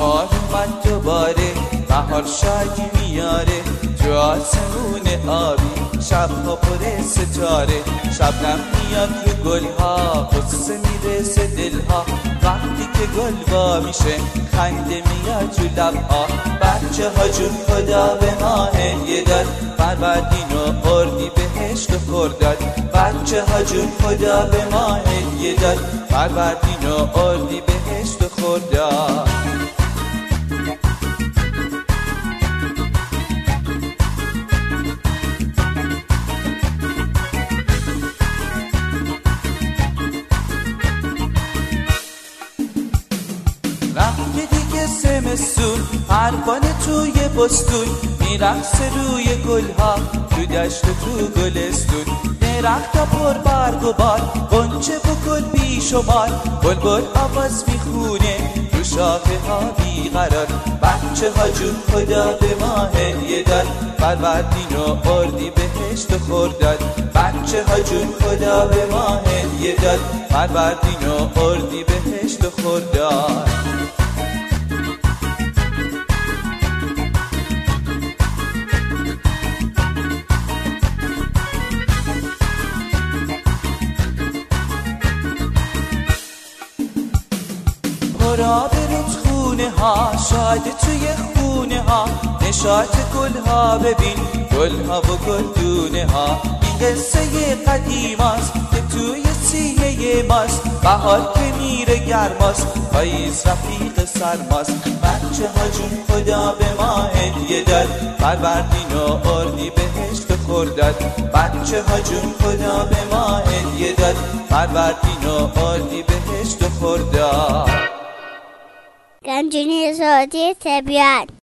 بهار اومد دوباره، بهار شادی میاره تو آسمون آبی، شبها پر ستاره، شبنم میاد رو گلها، قصه میرسه دلها، وقتی که گل وا میشه خنده میاد تو لبها. بچه ها جون خدا به ما هدیه داد، فروردین و اردیبهشت و خرداد. بچه ها جون خدا به ما هدیه داد، فروردین و اردیبهشت و خرداد. رفته دیگه زمستون، پروانه توی بستون میرقصه روی گلها، تو دشت و تو گلستون. درختا پر برگ و بار، غنچه و گل بی شمار، بلبل آواز میخونه تو شاخه ها بیقرار. بچه ها جون خدا به ما هدیه داد، فروردین و اردیبهشت و خرداد. بچه ها جون خدا به ما هدیه داد، فروردین و اردیبهشت و خرداد. را برد خونه ها، شاد توی خونه ها، نشاط گل ها ببین، گل ها و گلدونه ها. این قصه قدیماست که توی سینه ماست، بهار که میره گرماست، پاییز رفیق سرماست. بچه ها جون خدا به ما هدیه داد، فروردین و اردیبهشت و خرداد. بچه ها جون خدا به ما هدیه داد، فروردین و اردیبهشت و خرداد. گنجینه صوتی طبیعت.